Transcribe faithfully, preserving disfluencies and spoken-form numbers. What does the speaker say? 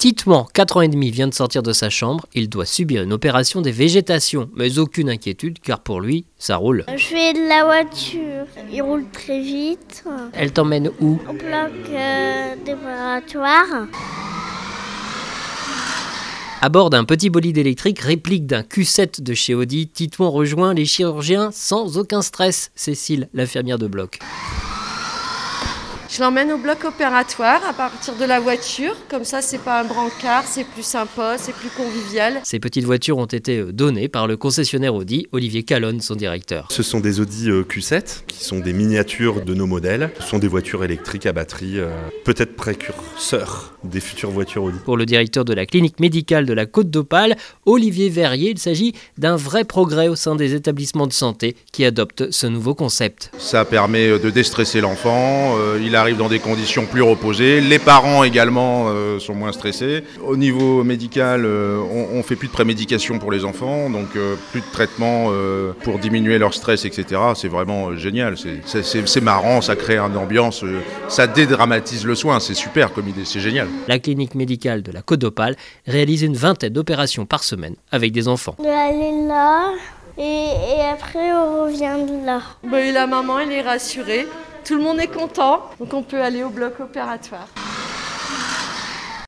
Titouan, quatre ans et demi, vient de sortir de sa chambre. Il doit subir une opération des végétations, mais aucune inquiétude car pour lui, ça roule. Je fais de la voiture, il roule très vite. Elle t'emmène où? Au bloc euh, préparatoire. À bord d'un petit bolide électrique réplique d'un Q sept de chez Audi, Titouan rejoint les chirurgiens sans aucun stress. Cécile, l'infirmière de bloc. Je l'emmène au bloc opératoire à partir de la voiture, comme ça c'est pas un brancard, c'est plus sympa, c'est plus convivial. Ces petites voitures ont été données par le concessionnaire Audi, Olivier Calonne, son directeur. Ce sont des Audi Q sept, qui sont des miniatures de nos modèles. Ce sont des voitures électriques à batterie, euh, peut-être précurseurs des futures voitures Audi. Pour le directeur de la clinique médicale de la Côte d'Opale, Olivier Verrier, il s'agit d'un vrai progrès au sein des établissements de santé qui adoptent ce nouveau concept. Ça permet de déstresser l'enfant, euh, il arrive dans des conditions plus reposées. Les parents également euh, sont moins stressés. Au niveau médical, euh, on, on fait plus de prémédication pour les enfants, donc euh, plus de traitement euh, pour diminuer leur stress, et cetera. C'est vraiment euh, génial. C'est, c'est, c'est, c'est marrant, ça crée une ambiance, euh, ça dédramatise le soin. C'est super comme idée, c'est génial. La clinique médicale de la Côte d'Opale réalise une vingtaine d'opérations par semaine avec des enfants. On doit aller là et, et après on revient de là. Bah, et la maman, elle est rassurée. Tout le monde est content, donc on peut aller au bloc opératoire.